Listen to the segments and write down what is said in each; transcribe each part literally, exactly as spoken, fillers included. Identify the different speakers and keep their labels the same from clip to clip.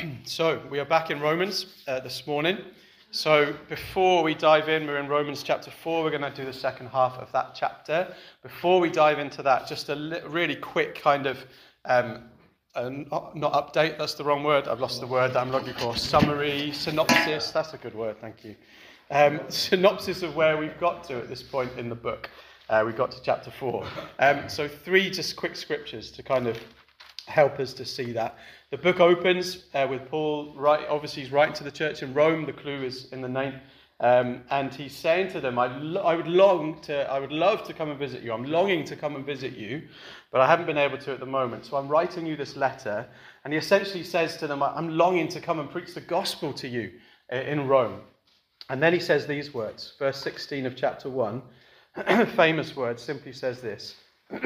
Speaker 1: So, we are back in Romans uh, this morning. So, before we dive in, we're in Romans chapter four. We're going to do the second half of that chapter. Before we dive into that, just a li- really quick kind of, um, uh, not, not update, that's the wrong word. I've lost the word that I'm looking for. Summary, synopsis, that's a good word, thank you. Um, synopsis of where we've got to at this point in the book. Uh, we got to chapter four. Um, so, three just quick scriptures to kind of help us to see that. The book opens uh, with Paul, right, obviously he's writing to the church in Rome, the clue is in the name, um, and he's saying to them, I, lo- I would long to, I would love to come and visit you, I'm longing to come and visit you, but I haven't been able to at the moment, so I'm writing you this letter, and he essentially says to them, I'm longing to come and preach the gospel to you in Rome. And then he says these words, verse sixteen of chapter one, famous words, simply says this,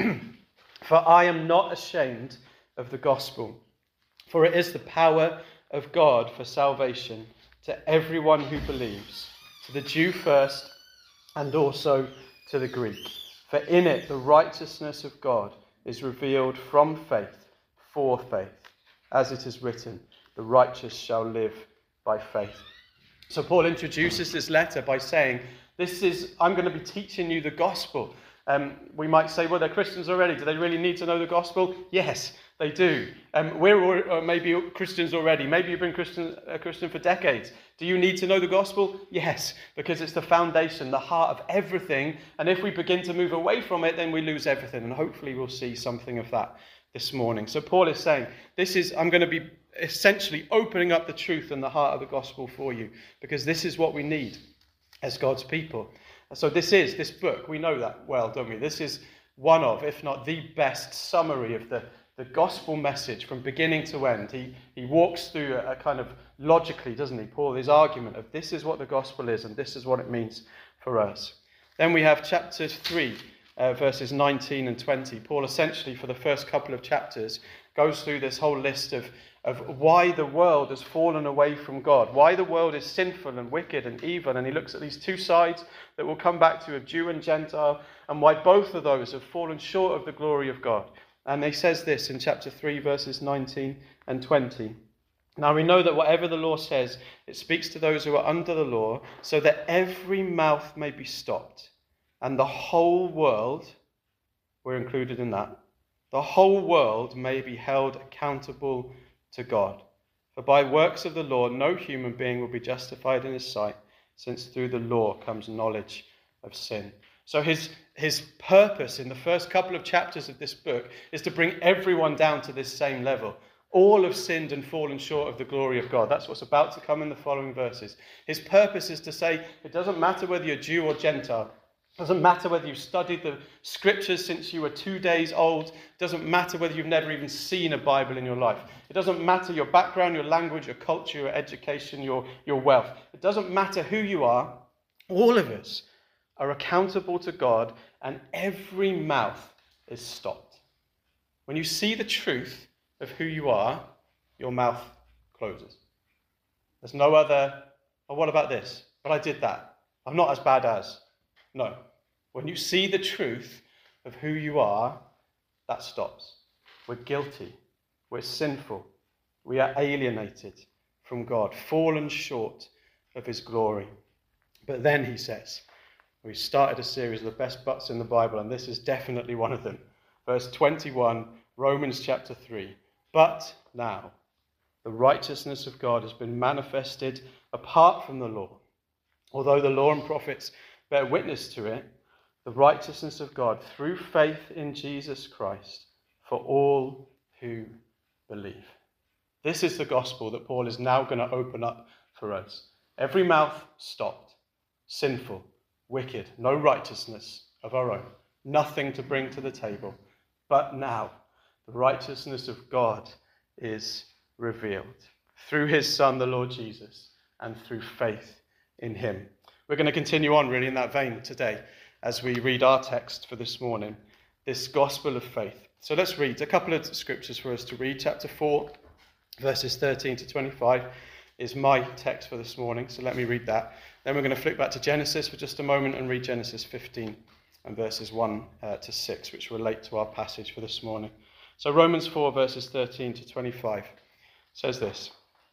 Speaker 1: for I am not ashamed of the gospel, for it is the power of God for salvation to everyone who believes, to the Jew first and also to the Greek. For in it the righteousness of God is revealed from faith for faith, as it is written, the righteous shall live by faith. So Paul introduces this letter by saying, this is, I'm going to be teaching you the gospel. Um, we might say, well, they're Christians already. Do they really need to know the gospel? Yes, they do. Um, we're uh, maybe Christians already. Maybe you've been Christian, a Christian for decades. Do you need to know the gospel? Yes, because it's the foundation, the heart of everything. And if we begin to move away from it, then we lose everything. And hopefully we'll see something of that this morning. So Paul is saying, this is, I'm going to be essentially opening up the truth and the heart of the gospel for you, because this is what we need as God's people. So this is, this book, we know that well, don't we? This is one of, if not the best summary of the, the gospel message from beginning to end. He he walks through a, a kind of logically, doesn't he, Paul, his argument of this is what the gospel is and this is what it means for us. Then we have chapter three, uh, verses nineteen and twenty. Paul essentially, for the first couple of chapters, goes through this whole list of of why the world has fallen away from God, why the world is sinful and wicked and evil, and he looks at these two sides that we'll come back to of Jew and Gentile, and why both of those have fallen short of the glory of God. And he says this in chapter three, verses nineteen and twenty. Now we know that whatever the law says, it speaks to those who are under the law, so that every mouth may be stopped, and the whole world, we're included in that, the whole world may be held accountable to God. For by works of the law, no human being will be justified in his sight, since through the law comes knowledge of sin. So his, his purpose in the first couple of chapters of this book is to bring everyone down to this same level. All have sinned and fallen short of the glory of God. That's what's about to come in the following verses. His purpose is to say, it doesn't matter whether you're Jew or Gentile. It doesn't matter whether you've studied the scriptures since you were two days old. It doesn't matter whether you've never even seen a Bible in your life. It doesn't matter your background, your language, your culture, your education, your, your wealth. It doesn't matter who you are. All of us are accountable to God, and every mouth is stopped. When you see the truth of who you are, your mouth closes. There's no other, oh, what about this? But I did that. I'm not as bad as. No. When you see the truth of who you are, that stops. We're guilty. We're sinful. We are alienated from God, fallen short of his glory. But then he says, we started a series of the best buts in the Bible, and this is definitely one of them. Verse twenty-one, Romans chapter three. But now, the righteousness of God has been manifested apart from the law. Although the law and prophets bear witness to it, the righteousness of God through faith in Jesus Christ for all who believe. This is the gospel that Paul is now going to open up for us. Every mouth stopped, sinful, wicked, no righteousness of our own, nothing to bring to the table. But now, the righteousness of God is revealed through his Son, the Lord Jesus, and through faith in him. We're going to continue on really in that vein today as we read our text for this morning, this gospel of faith. So let's read a couple of scriptures for us to read. Chapter four, verses thirteen to twenty-five is my text for this morning. So let me read that. Then we're going to flick back to Genesis for just a moment and read Genesis fifteen and verses one uh, to six, which relate to our passage for this morning. So Romans four, verses thirteen to twenty-five says this.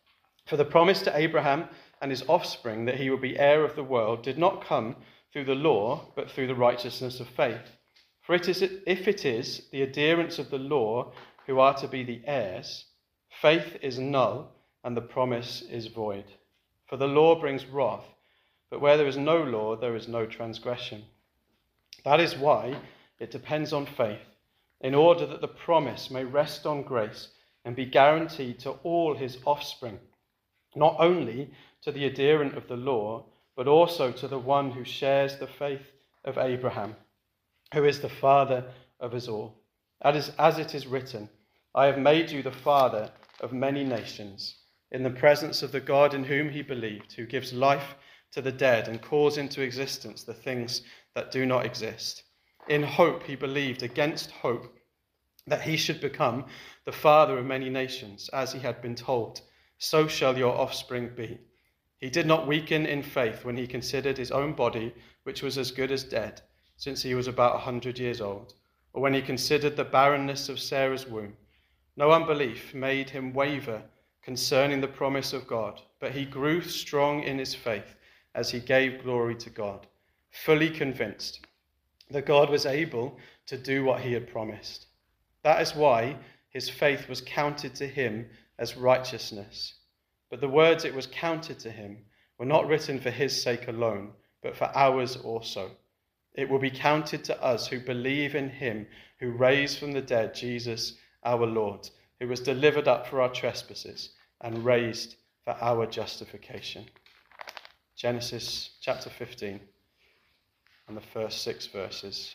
Speaker 1: For the promise to Abraham and his offspring that he would be heir of the world did not come through the law, but through the righteousness of faith. For it is, if it is the adherents of the law who are to be the heirs, faith is null and the promise is void. For the law brings wrath, but where there is no law, there is no transgression. That is why it depends on faith, in order that the promise may rest on grace and be guaranteed to all his offspring, not only to the adherent of the law, but also to the one who shares the faith of Abraham, who is the father of us all. As, as it is written, I have made you the father of many nations, in the presence of the God in whom he believed, who gives life to the dead and calls into existence the things that do not exist. In hope he believed against hope that he should become the father of many nations, as he had been told, so shall your offspring be. He did not weaken in faith when he considered his own body, which was as good as dead, since he was about a hundred years old, or when he considered the barrenness of Sarah's womb. No unbelief made him waver concerning the promise of God, but he grew strong in his faith as he gave glory to God, fully convinced that God was able to do what he had promised. That is why his faith was counted to him as righteousness. But the words it was counted to him were not written for his sake alone, but for ours also. It will be counted to us who believe in him who raised from the dead Jesus our Lord, who was delivered up for our trespasses and raised for our justification. Genesis chapter fifteen and the first six verses.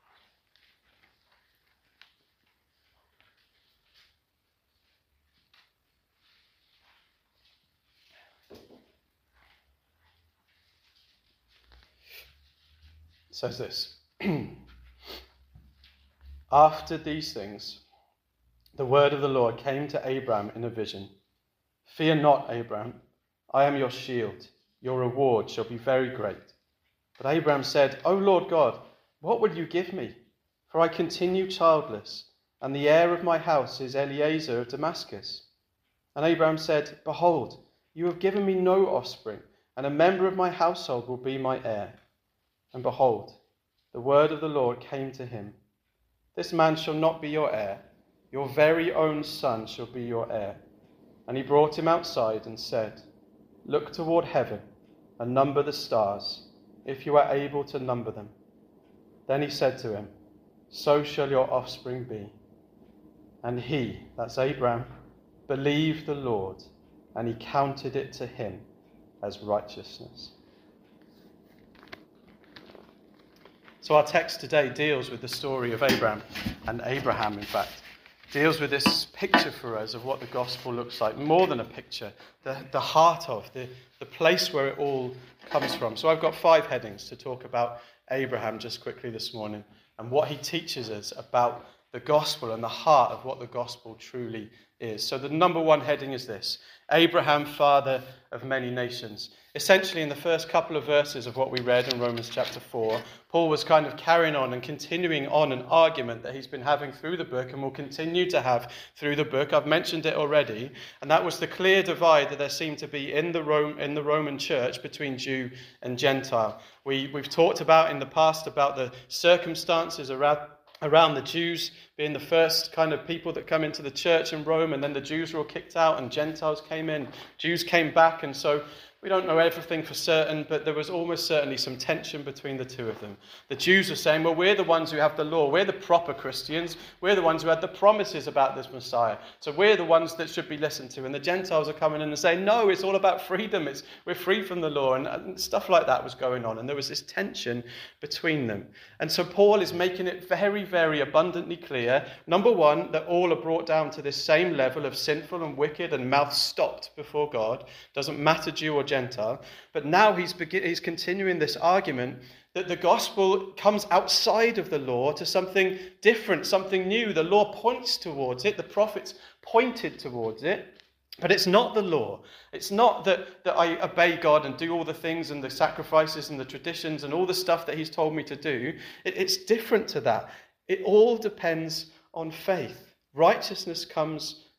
Speaker 1: It says this. After these things, the word of the Lord came to Abram in a vision. Fear not, Abram, I am your shield. Your reward shall be very great. But Abram said, O Lord God, what will you give me? For I continue childless, and the heir of my house is Eliezer of Damascus. And Abram said, Behold, you have given me no offspring, and a member of my household will be my heir. And behold, the word of the Lord came to him. This man shall not be your heir. Your very own son shall be your heir. And he brought him outside and said, Look toward heaven and number the stars, if you are able to number them. Then he said to him, So shall your offspring be. And he, that's Abram, believed the Lord, and he counted it to him as righteousness. So our text today deals with the story of Abraham, and Abraham, in fact, deals with this picture for us of what the gospel looks like, more than a picture, the, the heart of, the, the place where it all comes from. So I've got five headings to talk about Abraham just quickly this morning, and what he teaches us about the gospel and the heart of what the gospel truly is. So the number one heading is this: Abraham, father of many nations. Essentially, in the first couple of verses of what we read in Romans chapter four, Paul was kind of carrying on and continuing on an argument that he's been having through the book and will continue to have through the book. I've mentioned it already, and that was the clear divide that there seemed to be in the Rome, in the Roman church between Jew and Gentile. We, we've talked about in the past about the circumstances around around the Jews being the first kind of people that come into the church in Rome, and then the Jews were all kicked out and Gentiles came in. Jews came back, and so we don't know everything for certain, but there was almost certainly some tension between the two of them. The Jews were saying, well, we're the ones who have the law. We're the proper Christians. We're the ones who had the promises about this Messiah. So we're the ones that should be listened to. And the Gentiles are coming in and saying, no, it's all about freedom. It's we're free from the law. And, and stuff like that was going on. And there was this tension between them. And so Paul is making it very, very abundantly clear, number one, that all are brought down to this same level of sinful and wicked and mouth stopped before God. Doesn't matter Jew or Gentile. But now he's, begin- he's continuing this argument that the gospel comes outside of the law to something different, something new. The law points towards it. The prophets pointed towards it. But it's not the law. It's not that, that I obey God and do all the things and the sacrifices and the traditions and all the stuff that he's told me to do. It, it's different to that. It all depends on faith. Righteousness comes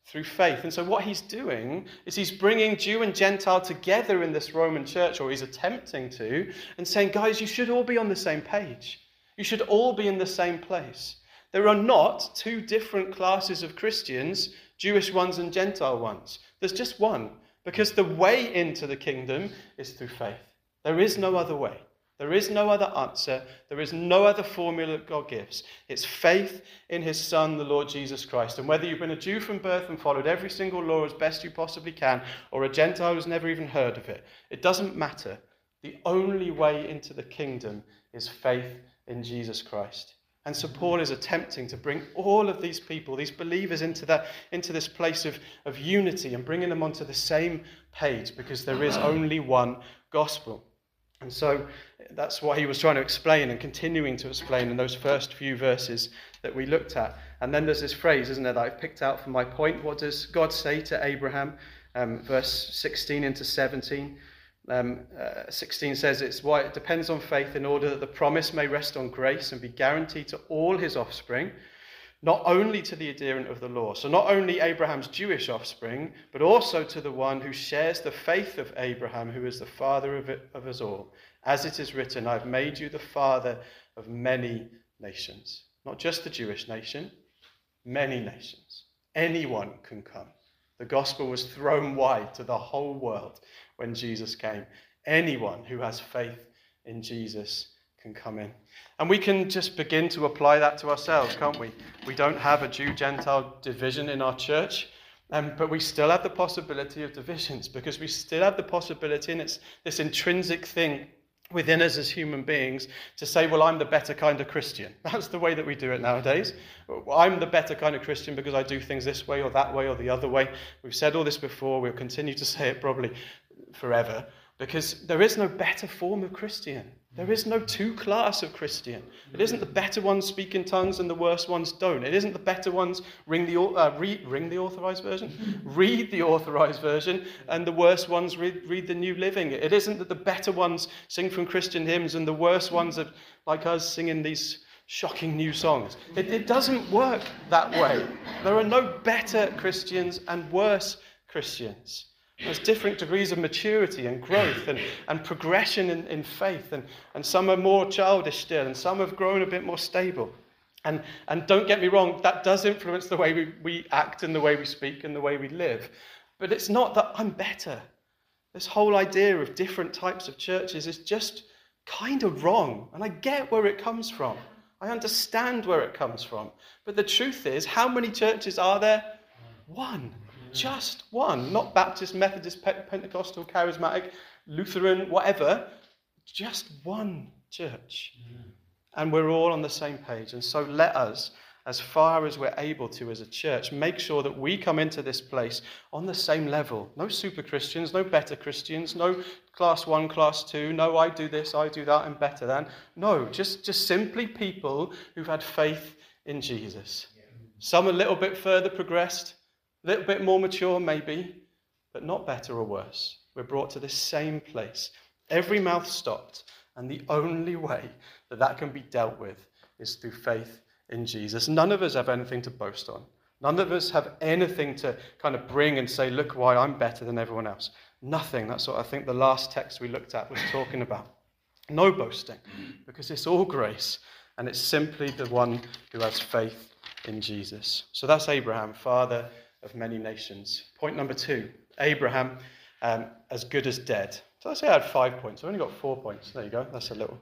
Speaker 1: through faith. And so what he's doing is he's bringing Jew and Gentile together in this Roman church, or he's attempting to, and saying, guys, you should all be on the same page. You should all be in the same place. There are not two different classes of Christians, Jewish ones and Gentile ones. There's just one, because the way into the kingdom is through faith. There is no other way. There is no other answer. There is no other formula that God gives. It's faith in his Son, the Lord Jesus Christ. And whether you've been a Jew from birth and followed every single law as best you possibly can, or a Gentile who's never even heard of it, it doesn't matter. The only way into the kingdom is faith in Jesus Christ. And so Paul is attempting to bring all of these people, these believers, into that, into this place of, of unity and bringing them onto the same page, because there is only one gospel. And so that's what he was trying to explain and continuing to explain in those first few verses that we looked at. And then there's this phrase, isn't there, that I've picked out for my point. What does God say to Abraham? Um, verse sixteen into seventeen. Um, uh, sixteen says it's why it depends on faith in order that the promise may rest on grace and be guaranteed to all his offspring, not only to the adherent of the law. So not only Abraham's Jewish offspring, but also to the one who shares the faith of Abraham, who is the father of, it, of us all. As it is written, I've made you the father of many nations. Not just the Jewish nation, many nations. Anyone can come. The gospel was thrown wide to the whole world when Jesus came. Anyone who has faith in Jesus can come in. And we can just begin to apply that to ourselves, can't we? We don't have a Jew-Gentile division in our church, um, but we still have the possibility of divisions, because we still have the possibility, and it's this intrinsic thing within us as human beings, to say, well, I'm the better kind of Christian. That's the way that we do it nowadays. I'm the better kind of Christian because I do things this way or that way or the other way. We've said all this before. We'll continue to say it probably forever, because there is no better form of Christian. There is no two class of Christian. It isn't the better ones speak in tongues and the worse ones don't. It isn't the better ones ring the uh, read, ring the authorized version, read the authorized version, and the worse ones read, read the New Living. It isn't that the better ones sing from Christian hymns and the worse ones are like us singing these shocking new songs. It, it doesn't work that way. There are no better Christians and worse Christians. There's different degrees of maturity and growth and, and progression in, in faith. And, and some are more childish still, and some have grown a bit more stable. And, and don't get me wrong, that does influence the way we, we act and the way we speak and the way we live. But it's not that I'm better. This whole idea of different types of churches is just kind of wrong. And I get where it comes from. I understand where it comes from. But the truth is, how many churches are there? One. Just one. Not Baptist, Methodist, Pentecostal, Charismatic, Lutheran, whatever. Just one church. And we're all on the same page. And so let us, as far as we're able to as a church, make sure that we come into this place on the same level. No super Christians, no better Christians, no class one, class two, no I do this, I do that, and better than. No, just, just simply people who've had faith in Jesus. Some a little bit further progressed, a little bit more mature maybe, but not better or worse. We're brought to the same place. Every mouth stopped, and the only way that that can be dealt with is through faith in Jesus. None of us have anything to boast on. None of us have anything to kind of bring and say, look why I'm better than everyone else. Nothing. That's what I think the last text we looked at was talking about. No boasting, because it's all grace, and it's simply the one who has faith in Jesus. So that's Abraham, father of many nations. Point number two, Abraham um, as good as dead. So I say I had five points. I've only got four points. There you go. That's a little,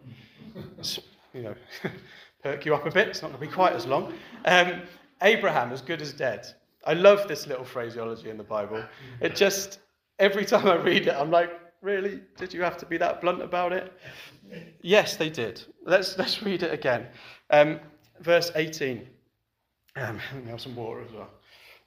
Speaker 1: you know, perk you up a bit. It's not going to be quite as long. Um, Abraham as good as dead. I love this little phraseology in the Bible. It just, every time I read it, I'm like, really? Did you have to be that blunt about it? Yes, they did. Let's let's read it again. Um, verse eighteen. Um, let me have some water as well.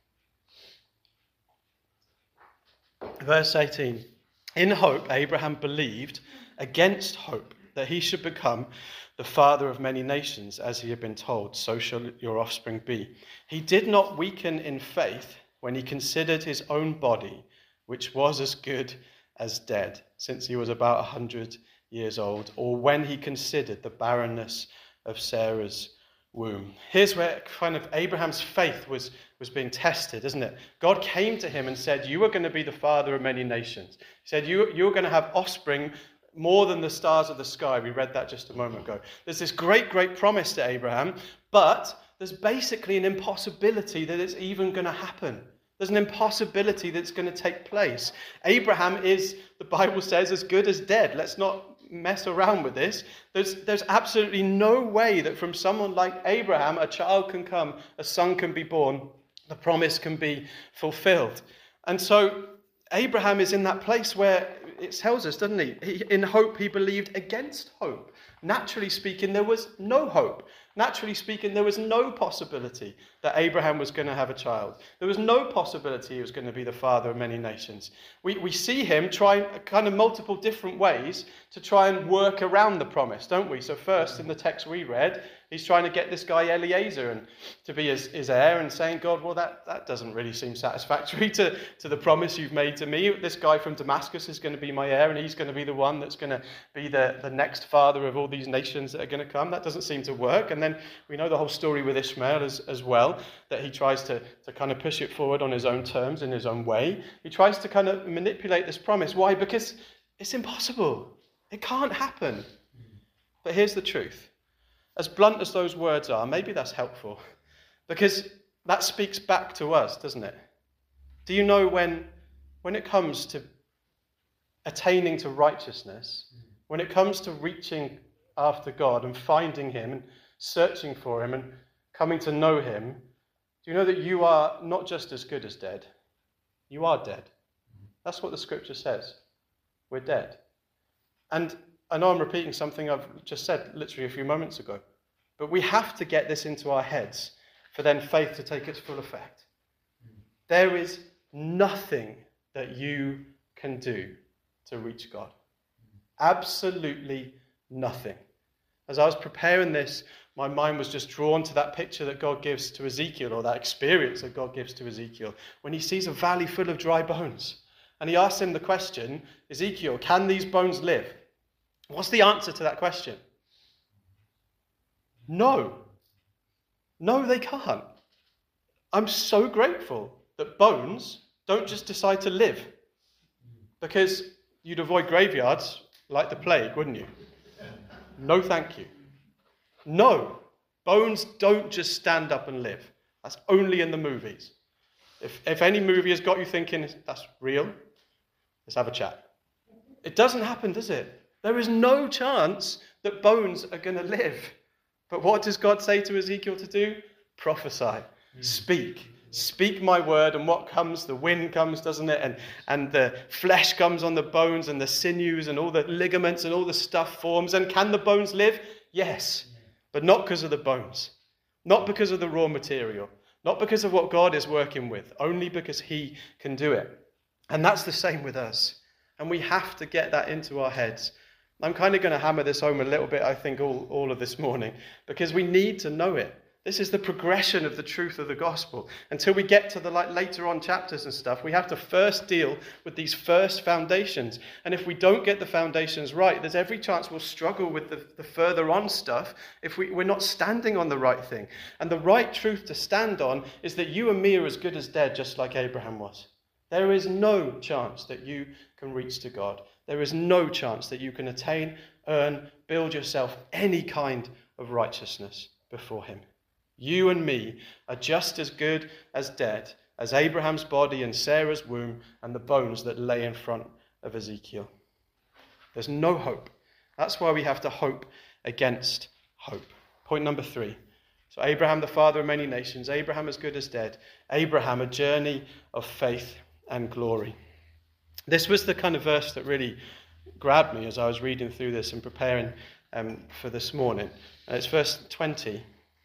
Speaker 1: Verse eighteen. In hope, Abraham believed against hope that he should become the father of many nations, as he had been told, so shall your offspring be. He did not weaken in faith when he considered his own body, which was as good as dead, since he was about a hundred years old, or when he considered the barrenness of Sarah's womb. Here's where kind of Abraham's faith was, was being tested, isn't it? God came to him and said, you are going to be the father of many nations. He said, you, you're going to have offspring more than the stars of the sky. We read that just a moment ago. There's this great, great promise to Abraham, but there's basically an impossibility that it's even going to happen. There's an impossibility that's going to take place. Abraham is, the Bible says, as good as dead. Let's not mess around with this. There's, there's absolutely no way that from someone like Abraham, a child can come, a son can be born, the promise can be fulfilled. And so Abraham is in that place where it tells us, doesn't he? he? In hope, he believed against hope. Naturally speaking, there was no hope. Naturally speaking, there was no possibility that Abraham was going to have a child. There was no possibility he was going to be the father of many nations. We, we see him try kind of multiple different ways to try and work around the promise, don't we? So first, in the text we read, he's trying to get this guy Eliezer and to be his, his heir and saying, God, well, that, that doesn't really seem satisfactory to, to the promise you've made to me. This guy from Damascus is going to be my heir and he's going to be the one that's going to be the, the next father of all these nations that are going to come. That doesn't seem to work. And then we know the whole story with Ishmael as, as well, that he tries to, to kind of push it forward on his own terms, in his own way. He tries to kind of manipulate this promise. Why? Because it's impossible. It can't happen. But here's the truth. As blunt as those words are, maybe that's helpful. Because that speaks back to us, doesn't it? Do you know when, when it comes to attaining to righteousness, when it comes to reaching after God and finding him and searching for him and coming to know him, do you know that you are not just as good as dead? You are dead. That's what the scripture says. We're dead. And I know I'm repeating something I've just said literally a few moments ago, but we have to get this into our heads for then faith to take its full effect. There is nothing that you can do to reach God. Absolutely nothing. As I was preparing this, my mind was just drawn to that picture that God gives to Ezekiel, or that experience that God gives to Ezekiel, when he sees a valley full of dry bones. And he asks him the question, Ezekiel, can these bones live? What's the answer to that question? No. No, they can't. I'm so grateful that bones don't just decide to live, because you'd avoid graveyards like the plague, wouldn't you? No, thank you. No, bones don't just stand up and live. That's only in the movies. If, if any movie has got you thinking, that's real, let's have a chat. It doesn't happen, does it? There is no chance that bones are going to live. But what does God say to Ezekiel to do? Prophesy. Mm. Speak. Speak my word, and what comes? The wind comes, doesn't it? And, and the flesh comes on the bones and the sinews and all the ligaments and all the stuff forms. And can the bones live? Yes. But not because of the bones. Not because of the raw material. Not because of what God is working with. Only because he can do it. And that's the same with us. And we have to get that into our heads. I'm kind of going to hammer this home a little bit, I think, all, all of this morning. Because we need to know it. This is the progression of the truth of the gospel. Until we get to the like later on chapters and stuff, we have to first deal with these first foundations. And if we don't get the foundations right, there's every chance we'll struggle with the, the further on stuff if we, we're not standing on the right thing. And the right truth to stand on is that you and me are as good as dead, just like Abraham was. There is no chance that you can reach to God. There is no chance that you can attain, earn, build yourself any kind of righteousness before him. You and me are just as good as dead as Abraham's body and Sarah's womb and the bones that lay in front of Ezekiel. There's no hope. That's why we have to hope against hope. Point number three. So Abraham, the father of many nations. Abraham as good as dead. Abraham, a journey of faith and glory. This was the kind of verse that really grabbed me as I was reading through this and preparing um, for this morning. And it's verse twenty.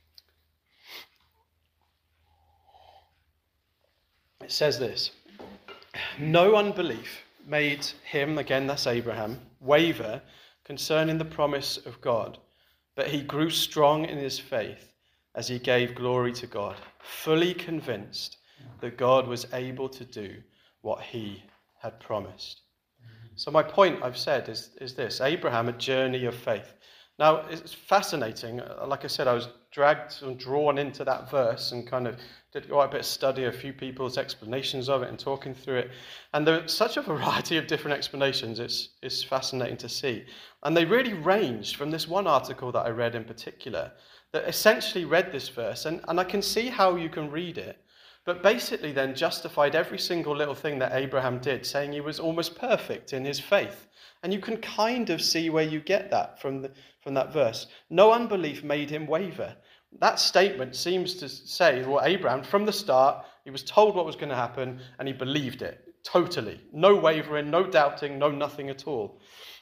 Speaker 1: It says this: no unbelief made him, again that's Abraham, waver concerning the promise of God, but he grew strong in his faith as he gave glory to God, fully convinced that God was able to do what he had promised. So my point, I've said, is, is this: Abraham, a journey of faith. Now, it's fascinating. Like I said, I was dragged and drawn into that verse and kind of did quite a bit of study, a few people's explanations of it and talking through it. And there's such a variety of different explanations. It's, it's fascinating to see. And they really ranged from this one article that I read in particular that essentially read this verse. And, and I can see how you can read it, but basically then justified every single little thing that Abraham did, saying he was almost perfect in his faith. And you can kind of see where you get that from the, from that verse. No unbelief made him waver. That statement seems to say, well, Abraham, from the start, he was told what was going to happen, and he believed it totally. No wavering, no doubting, no nothing at all.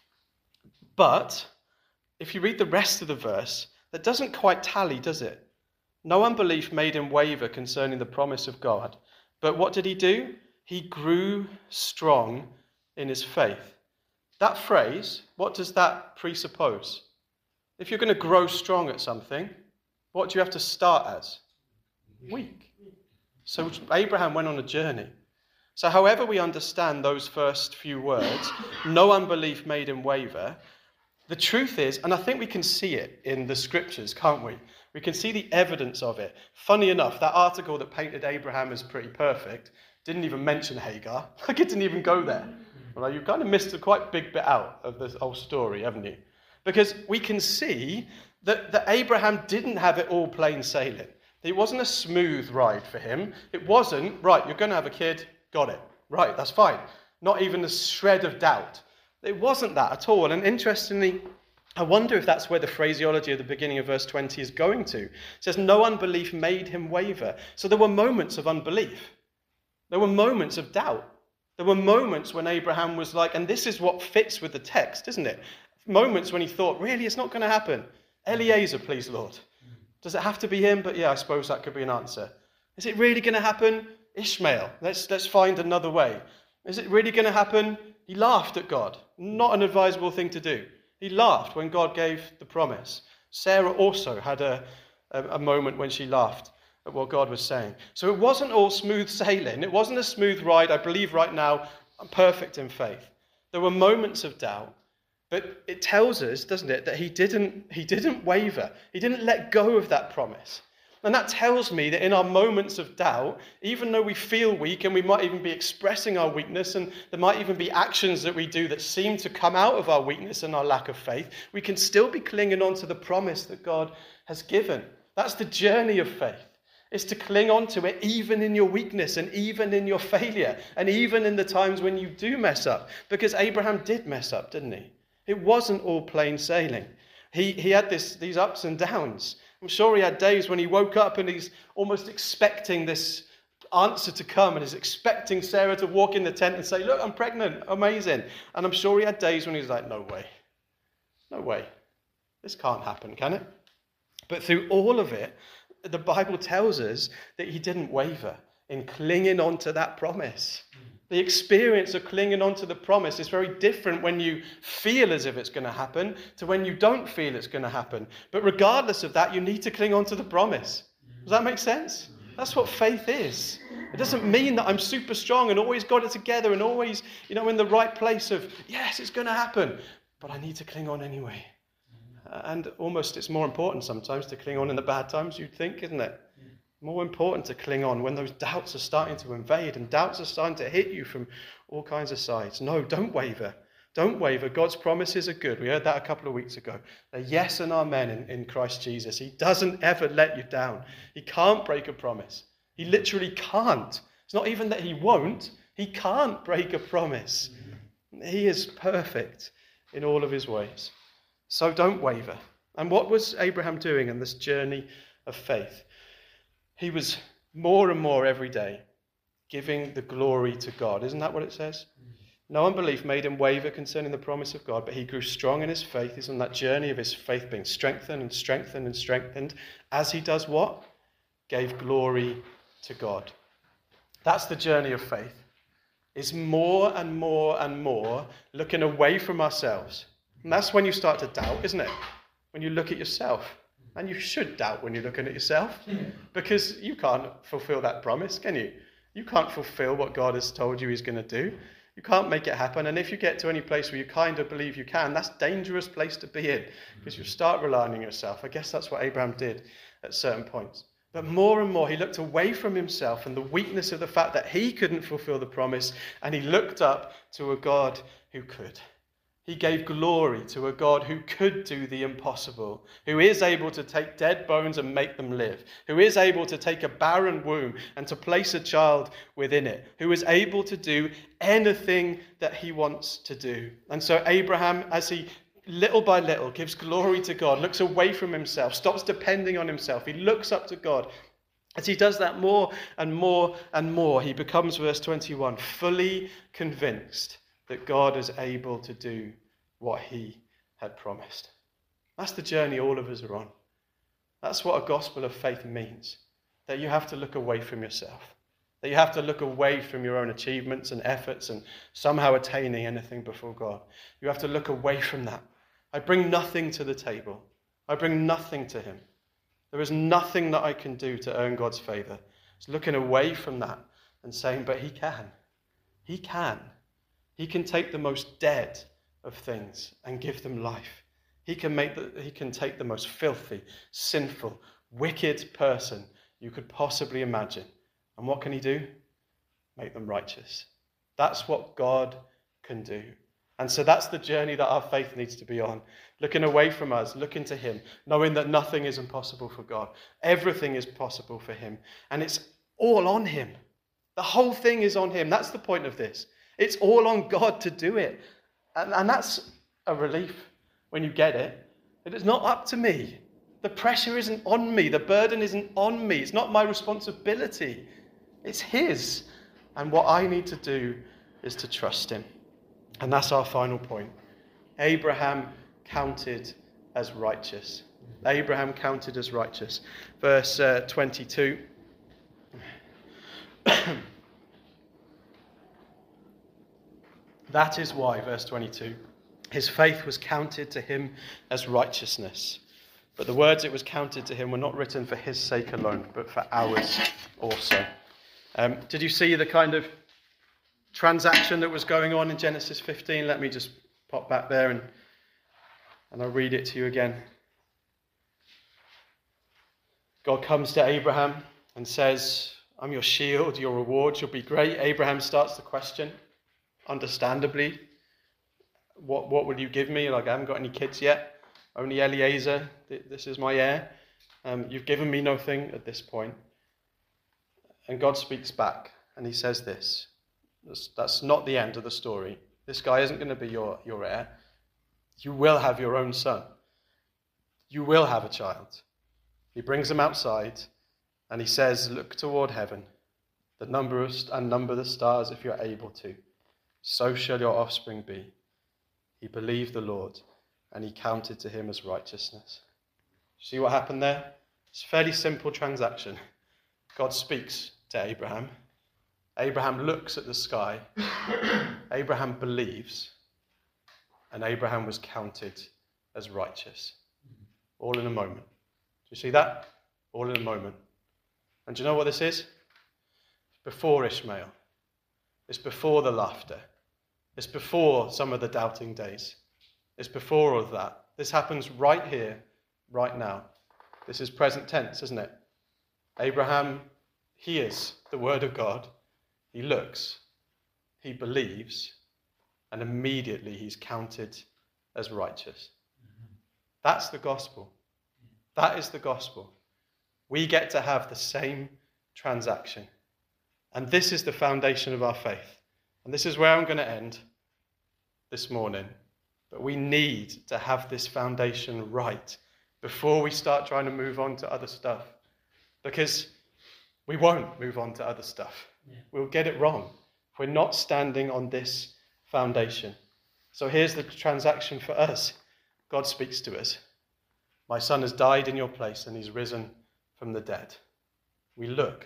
Speaker 1: But if you read the rest of the verse, that doesn't quite tally, does it? No unbelief made him waver concerning the promise of God. But what did he do? He grew strong in his faith. That phrase, what does that presuppose? If you're going to grow strong at something, what do you have to start as? Weak. So Abraham went on a journey. So however we understand those first few words, no unbelief made him waver, the truth is, and I think we can see it in the scriptures, can't we? We can see the evidence of it. Funny enough, that article that painted Abraham as pretty perfect didn't even mention Hagar. Like it didn't even go there. Well, you've kind of missed a quite big bit out of this whole story, haven't you? Because we can see that, that Abraham didn't have it all plain sailing. It wasn't a smooth ride for him. It wasn't, right, you're going to have a kid, got it. Right, that's fine. Not even a shred of doubt. It wasn't that at all. And interestingly, I wonder if that's where the phraseology at the beginning of verse twenty is going to. It says, no unbelief made him waver. So there were moments of unbelief. There were moments of doubt. There were moments when Abraham was like, and this is what fits with the text, isn't it? Moments when he thought, really, it's not going to happen. Eliezer, please, Lord. Does it have to be him? But yeah, I suppose that could be an answer. Is it really going to happen? Ishmael. Let's, let's find another way. Is it really going to happen? He laughed at God. Not an advisable thing to do. He laughed when God gave the promise. Sarah also had a, a, a moment when she laughed at what God was saying. So it wasn't all smooth sailing. It wasn't a smooth ride. I believe right now I'm perfect in faith. There were moments of doubt. But it tells us, doesn't it, that he didn't, he didn't waver. He didn't let go of that promise. And that tells me that in our moments of doubt, even though we feel weak and we might even be expressing our weakness and there might even be actions that we do that seem to come out of our weakness and our lack of faith, we can still be clinging on to the promise that God has given. That's the journey of faith. It's to cling on to it even in your weakness and even in your failure and even in the times when you do mess up. Because Abraham did mess up, didn't he? It wasn't all plain sailing. He, he had this, these ups and downs. I'm sure he had days when he woke up and he's almost expecting this answer to come and is expecting Sarah to walk in the tent and say, look, I'm pregnant, amazing. And I'm sure he had days when he was like, no way, no way. This can't happen, can it? But through all of it, the Bible tells us that he didn't waver in clinging on to that promise. The experience of clinging on to the promise is very different when you feel as if it's going to happen to when you don't feel it's going to happen. But regardless of that, you need to cling on to the promise. Does that make sense? That's what faith is. It doesn't mean that I'm super strong and always got it together and always, you know, in the right place of, yes, it's going to happen. But I need to cling on anyway. And almost it's more important sometimes to cling on in the bad times, you'd think, isn't it? More important to cling on when those doubts are starting to invade and doubts are starting to hit you from all kinds of sides. No, don't waver. Don't waver. God's promises are good. We heard that a couple of weeks ago. They're yes and amen in, in Christ Jesus. He doesn't ever let you down. He can't break a promise. He literally can't. It's not even that he won't. He can't break a promise. He is perfect in all of his ways. So don't waver. And what was Abraham doing in this journey of faith? He was more and more every day giving the glory to God. Isn't that what it says? No unbelief made him waver concerning the promise of God, but he grew strong in his faith. He's on that journey of his faith being strengthened and strengthened and strengthened as he does what? Gave glory to God. That's the journey of faith. It's more and more and more looking away from ourselves. And that's when you start to doubt, isn't it? When you look at yourself. And you should doubt when you're looking at yourself, because you can't fulfill that promise, can you? You can't fulfill what God has told you he's going to do. You can't make it happen. And if you get to any place where you kind of believe you can, that's a dangerous place to be in, because you start relying on yourself. I guess that's what Abraham did at certain points. But more and more, he looked away from himself and the weakness of the fact that he couldn't fulfill the promise, and he looked up to a God who could. He gave glory to a God who could do the impossible, who is able to take dead bones and make them live, who is able to take a barren womb and to place a child within it, who is able to do anything that he wants to do. And so Abraham, as he little by little gives glory to God, looks away from himself, stops depending on himself, he looks up to God. As he does that more and more and more, he becomes, verse twenty-one, fully convinced that God is able to do what he had promised. That's the journey all of us are on. That's what a gospel of faith means. That you have to look away from yourself. That you have to look away from your own achievements and efforts and somehow attaining anything before God. You have to look away from that. I bring nothing to the table. I bring nothing to him. There is nothing that I can do to earn God's favour. It's looking away from that and saying, but he can. He can. He can take the most dead of things and give them life. He can make the, he can take the most filthy, sinful, wicked person you could possibly imagine. And what can he do? Make them righteous. That's what God can do. And so that's the journey that our faith needs to be on. Looking away from us, looking to him, knowing that nothing is impossible for God. Everything is possible for him. And it's all on him. The whole thing is on him. That's the point of this. It's all on God to do it. And, and that's a relief when you get it. It is not up to me. The pressure isn't on me. The burden isn't on me. It's not my responsibility. It's his. And what I need to do is to trust him. And that's our final point. Abraham counted as righteous. Abraham counted as righteous. Verse uh, twenty-two. That is why, verse twenty-two, his faith was counted to him as righteousness. But the words it was counted to him were not written for his sake alone, but for ours also. Um, did you see the kind of transaction that was going on in Genesis fifteen? Let me just pop back there and, and I'll read it to you again. God comes to Abraham and says, I'm your shield, your reward shall be great. Abraham starts to question. Understandably, what what will you give me? Like, I haven't got any kids yet. Only Eliezer. This is my heir. Um, you've given me nothing at this point. And God speaks back, and he says this. That's, that's not the end of the story. This guy isn't going to be your, your heir. You will have your own son. You will have a child. He brings him outside, and he says, look toward heaven, the number of, and number the stars if you're able to. So shall your offspring be. He believed the Lord, and he counted to him as righteousness. See what happened there? It's a fairly simple transaction. God speaks to Abraham. Abraham looks at the sky. Abraham believes. And Abraham was counted as righteous. All in a moment. Do you see that? All in a moment. And do you know what this is? It's before Ishmael. It's before the laughter. It's before some of the doubting days. It's before all of that. This happens right here, right now. This is present tense, isn't it? Abraham hears the word of God. He looks. He believes. And immediately he's counted as righteous. Mm-hmm. That's the gospel. That is the gospel. We get to have the same transaction. And this is the foundation of our faith. And this is where I'm going to end this morning. But we need to have this foundation right before we start trying to move on to other stuff. Because we won't move on to other stuff. Yeah. We'll get it wrong if we're not standing on this foundation. So here's the transaction for us. God speaks to us. My son has died in your place and he's risen from the dead. We look.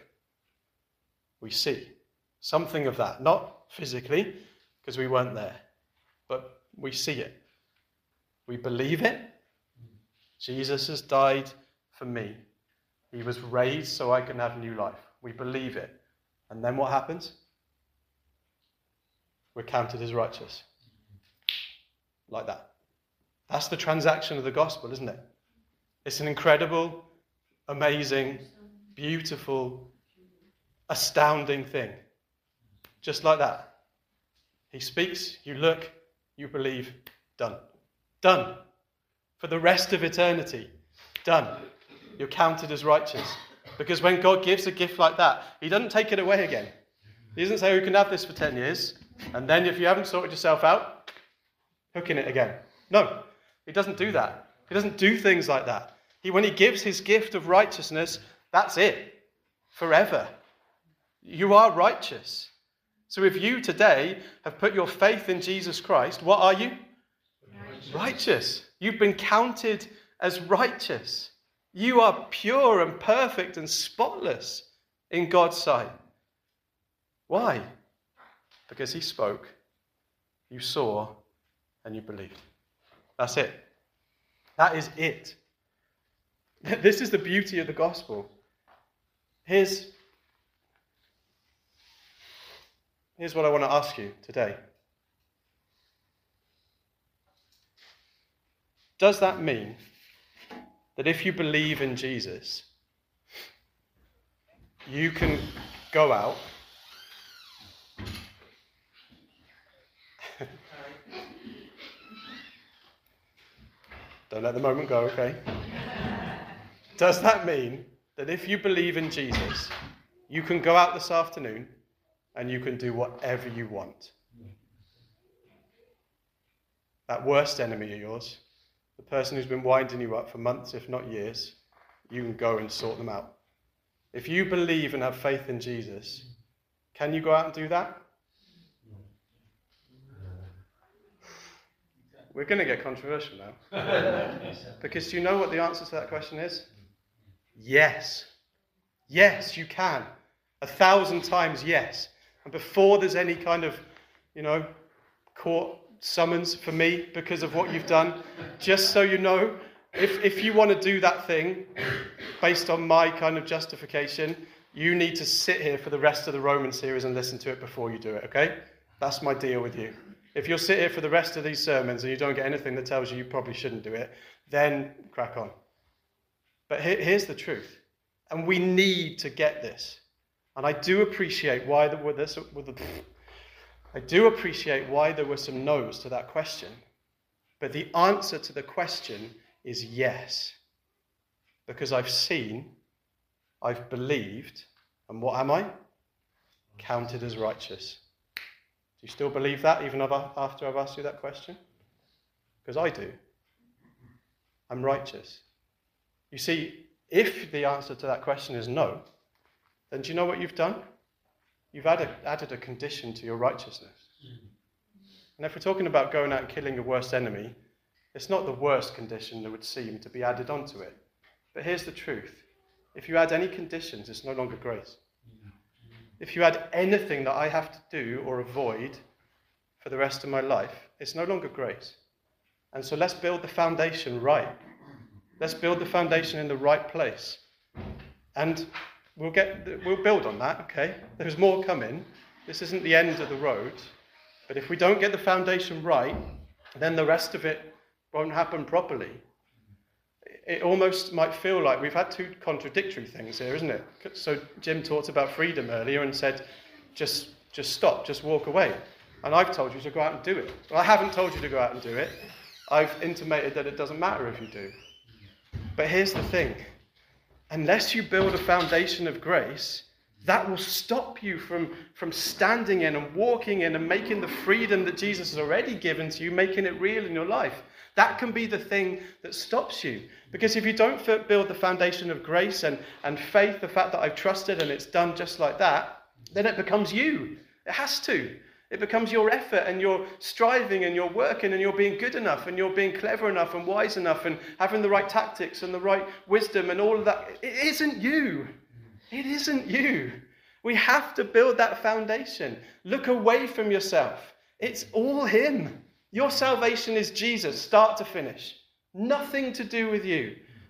Speaker 1: We see something of that. Not physically, because we weren't there. But we see it. We believe it. Jesus has died for me. He was raised so I can have new life. We believe it. And then what happens? we're counted as righteous. Like that. That's the transaction of the gospel, isn't it? It's an incredible, amazing, beautiful, astounding thing. Just like that. He speaks, you look, you believe, done. Done. For the rest of eternity. Done. You're counted as righteous. Because when God gives a gift like that, he doesn't take it away again. He doesn't say, oh, you can have this for ten years, and then if you haven't sorted yourself out, hooking it again. No, he doesn't do that. He doesn't do things like that. He, when he gives his gift of righteousness, that's it. Forever. You are righteous. So if you today have put your faith in Jesus Christ, what are you? Righteous. Righteous. You've been counted as righteous. You are pure and perfect and spotless in God's sight. Why? Because he spoke, you saw, and you believed. That's it. That is it. This is the beauty of the gospel. Here's, here's what I want to ask you today. Does that mean that if you believe in Jesus, you can go out don't let the moment go, okay? Does that mean that if you believe in Jesus, you can go out this afternoon and you can do whatever you want? That worst enemy of yours, the person who's been winding you up for months, if not years, you can go and sort them out. If you believe and have faith in Jesus, can you go out and do that? We're going to get controversial now. Because do you know what the answer to that question is? Yes. Yes, you can. A thousand times yes. And before there's any kind of, you know, court summons for me because of what you've done, just so you know, if, if you want to do that thing based on my kind of justification, you need to sit here for the rest of the Roman series and listen to it before you do it, okay? That's my deal with you. If you'll sit here for the rest of these sermons and you don't get anything that tells you you probably shouldn't do it, then crack on. But here, here's the truth. And we need to get this. And I do appreciate why there were this, with the, I do appreciate why there were some no's to that question. But the answer to the question is yes. Because I've seen, I've believed, and what am I? Counted as righteous. Do you still believe that, even after I've asked you that question? Because I do. I'm righteous. You see, if the answer to that question is no, then do you know what you've done? You've added, added a condition to your righteousness. And if we're talking about going out and killing your worst enemy, it's not the worst condition that would seem to be added onto it. But here's the truth. If you add any conditions, it's no longer grace. If you add anything that I have to do or avoid for the rest of my life, it's no longer grace. And so let's build the foundation right. Let's build the foundation in the right place. And we'll get, we'll build on that, okay? There's more coming. This isn't the end of the road. But if we don't get the foundation right, then the rest of it won't happen properly. It almost might feel like we've had two contradictory things here, isn't it? So Jim talked about freedom earlier and said, just, just stop, just walk away. And I've told you to go out and do it. Well, I haven't told you to go out and do it. I've intimated that it doesn't matter if you do. But here's the thing. Unless you build a foundation of grace, that will stop you from, from standing in and walking in and making the freedom that Jesus has already given to you, making it real in your life. That can be the thing that stops you. Because if you don't build the foundation of grace and, and faith, the fact that I've trusted and it's done just like that, then it becomes you. It has to. It becomes your effort and you're striving and you're working and you're being good enough and you're being clever enough and wise enough and having the right tactics and the right wisdom and all of that. It isn't you. It isn't you. We have to build that foundation. Look away from yourself. It's all him. Your salvation is Jesus, start to finish. Nothing to do with you.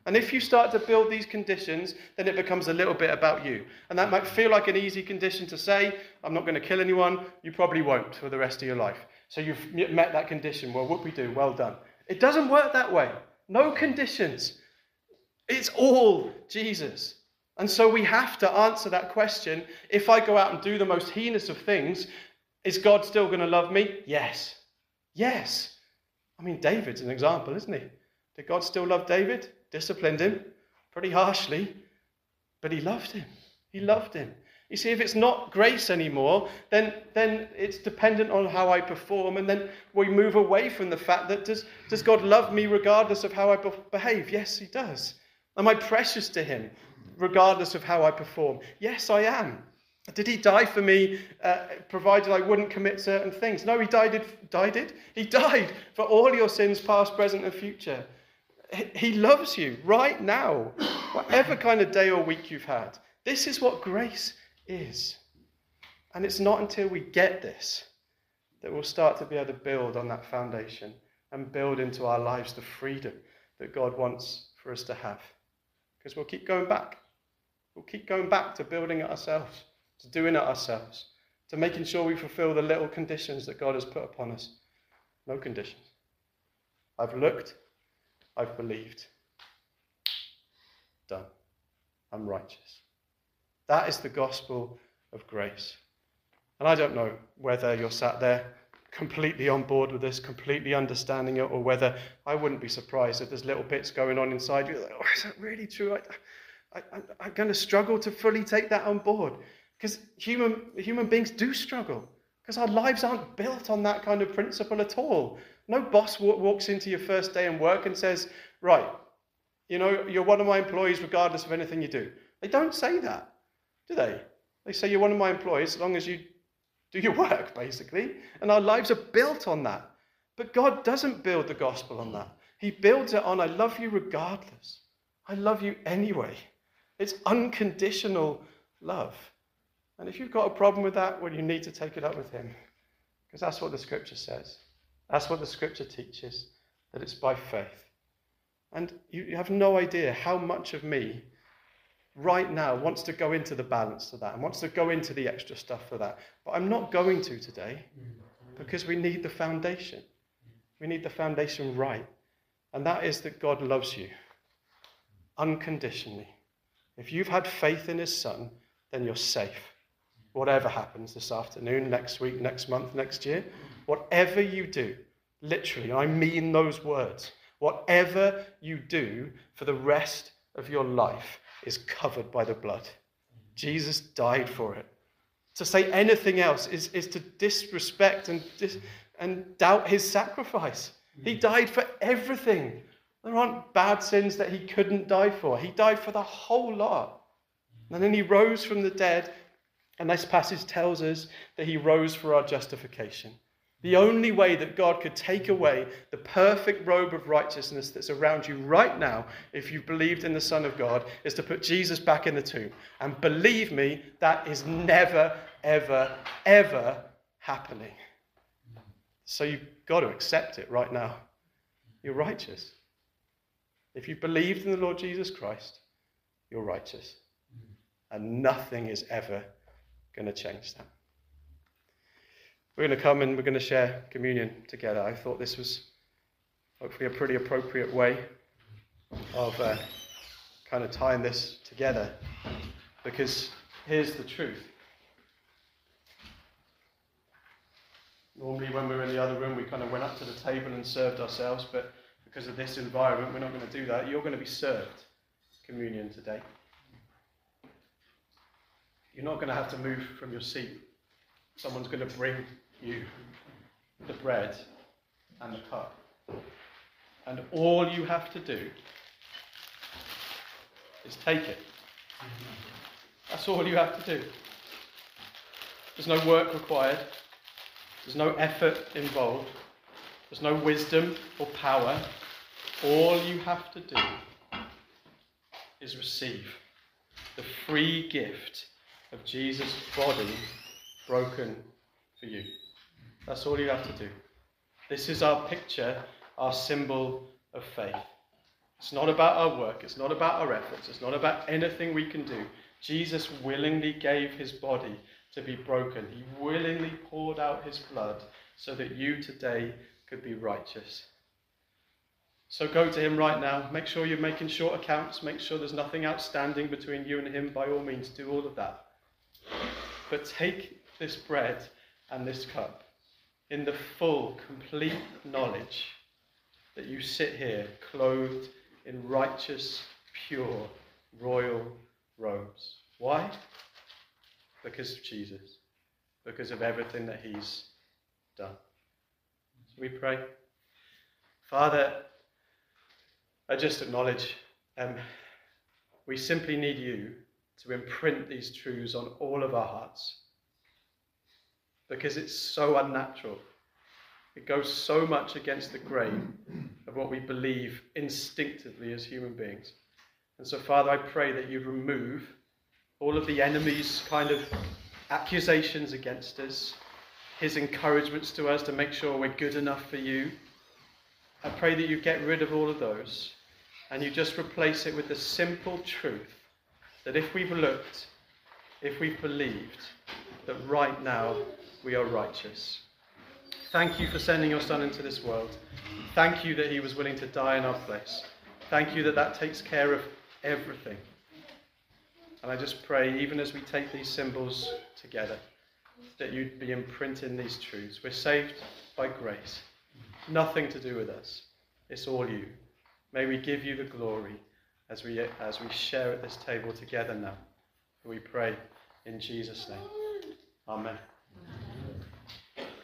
Speaker 1: And if you start to build these conditions, then it becomes a little bit about you. And that might feel like an easy condition to say, I'm not going to kill anyone. You probably won't for the rest of your life. So you've met that condition. Well, what we do, well done. It doesn't work that way. No conditions. It's all Jesus. And so we have to answer that question. If I go out and do the most heinous of things, is God still going to love me? Yes. Yes. I mean, David's an example, isn't he? Did God still love David? Disciplined him pretty harshly, but he loved him. He loved him. You see, if it's not grace anymore, then, then it's dependent on how I perform, and then we move away from the fact that does, does God love me regardless of how I be- behave? Yes, he does. Am I precious to him regardless of how I perform? Yes, I am. Did he die for me, uh, provided I wouldn't commit certain things? No, he died, died it. He died for all your sins, past, present, and future. He loves you right now, whatever kind of day or week you've had. This is what grace is. And it's not until we get this that we'll start to be able to build on that foundation and build into our lives the freedom that God wants for us to have. Because we'll keep going back. We'll keep going back to building it ourselves, to doing it ourselves, to making sure we fulfill the little conditions that God has put upon us. No conditions. I've looked. I've believed. Done. I'm righteous. That is the gospel of grace. And I don't know whether you're sat there completely on board with this, completely understanding it, or whether I wouldn't be surprised if there's little bits going on inside you. Like, oh, is that really true? I, I, I'm going to struggle to fully take that on board. Because human, human beings do struggle. Because our lives aren't built on that kind of principle at all. No boss walks into your first day in work and says, right, you know, you're one of my employees regardless of anything you do. They don't say that, do they? They say you're one of my employees as long as you do your work, basically. And our lives are built on that. But God doesn't build the gospel on that. He builds it on, I love you regardless. I love you anyway. It's unconditional love. And if you've got a problem with that, well, you need to take it up with him. Because that's what the scripture says. That's what the scripture teaches, that it's by faith. And you, you have no idea how much of me right now wants to go into the balance of that and wants to go into the extra stuff for that. But I'm not going to today because we need the foundation. We need the foundation right. And that is that God loves you unconditionally. If you've had faith in his son, then you're safe. Whatever happens this afternoon, next week, next month, next year, whatever you do, literally, I mean those words, whatever you do for the rest of your life is covered by the blood. Jesus died for it. To say anything else is, is to disrespect and, dis, and doubt his sacrifice. He died for everything. There aren't bad sins that he couldn't die for. He died for the whole lot. And then he rose from the dead. And this passage tells us that he rose for our justification. The only way that God could take away the perfect robe of righteousness that's around you right now, if you believed in the Son of God, is to put Jesus back in the tomb. And believe me, that is never, ever, ever happening. So you've got to accept it right now. You're righteous. If you believed in the Lord Jesus Christ, you're righteous. And nothing is ever going to change that. We're going to come and we're going to share communion together. I thought this was hopefully a pretty appropriate way of uh, kind of tying this together. Because here's the truth. Normally when we were in the other room, we kind of went up to the table and served ourselves, but because of this environment, we're not going to do that. You're going to be served communion today. You're not going to have to move from your seat. Someone's going to bring you the bread and the cup. And all you have to do is take it. That's all you have to do. There's no work required. There's no effort involved. There's no wisdom or power. All you have to do is receive the free gift of Jesus' body broken for you. That's all you have to do. This is our picture, our symbol of faith. It's not about our work. It's not about our efforts. It's not about anything we can do. Jesus willingly gave his body to be broken. He willingly poured out his blood so that you today could be righteous. So go to him right now. Make sure you're making short accounts. Make sure there's nothing outstanding between you and him. By all means, do all of that. But take this bread and this cup in the full, complete knowledge that you sit here clothed in righteous, pure, royal robes. Why? Because of Jesus. Because of everything that he's done. So we pray. Father, I just acknowledge um, we simply need you to imprint these truths on all of our hearts. Because it's so unnatural. It goes so much against the grain of what we believe instinctively as human beings. And so, Father, I pray that you'd remove all of the enemy's kind of accusations against us, his encouragements to us to make sure we're good enough for you. I pray that you get rid of all of those and you just replace it with the simple truth that if we've looked, if we've believed, that right now we are righteous. Thank you for sending your Son into this world. Thank you that he was willing to die in our place. Thank you that that takes care of everything. And I just pray, even as we take these symbols together, that you'd be imprinting these truths. We're saved by grace. Nothing to do with us. It's all you. May we give you the glory as we, as we share at this table together now. We pray in Jesus' name. Amen.